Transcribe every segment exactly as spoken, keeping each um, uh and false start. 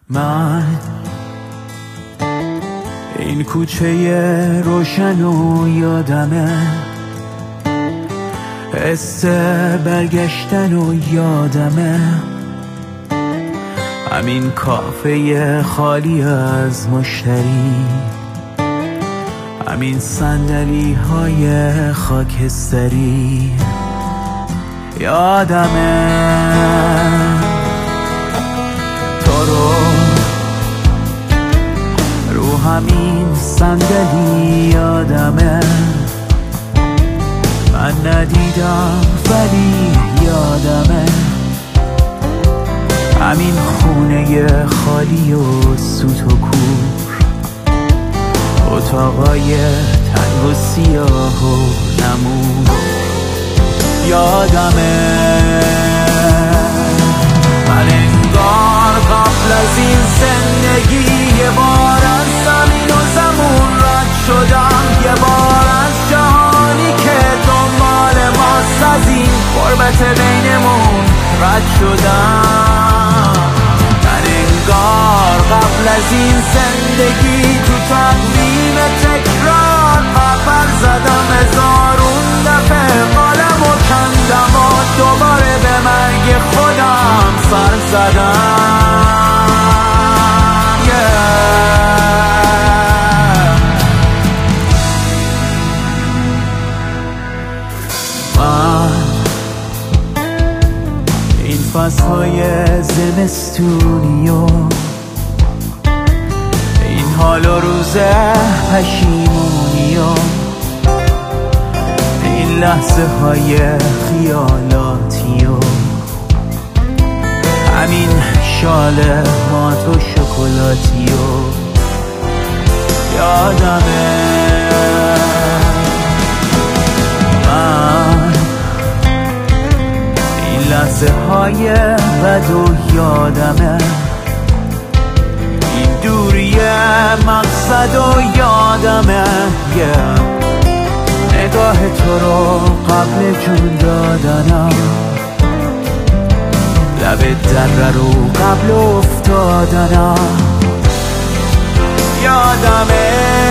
من این کوچه روشن و یادمه، حس برگشتن و یادمه، همین کافه خالی از مشتری، همین صندلی های خاکستری. یادمه تو رو رو همین صندلی، یادمه من ندیدم ولی یادمه، همین خونه خالی و سوت و کور، اتاقای تنگ و سیاه و نمور. یادمه من انگار قبل از این زندگی یه بار از زمین و زمون رد شدم، یه بار از جهانی که دنبال ماست از این غربت بینمون رد شدم. من انگار قبل از این زندگی تو تقویم تکرار خبر زدم، هزارون دفعه قلم و کندم و دوباره به مرگ خودم سر زدم. yeah. من این فصلهای زمستونی و این حال و روز پشیمونی و این لحظه های خیالاتی و همین شال مات و شکلاتی و یادمه من این لحظه های بد و یادمه، این دوری مقصد و یادمه. yeah. نگاه تو رو قبل جون دادنم، لب دره رو قبل افتادنم. یادمه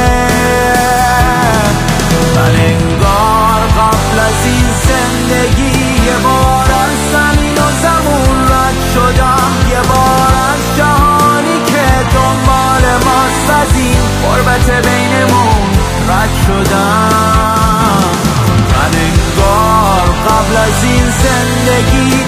من انگار قبل از این زندگی یه بار از زمین و زمون رد شدم، یه بار از جهانی که دنبال ماست از این غربت بینمون رد شدم. من انگار قبل از این زندگی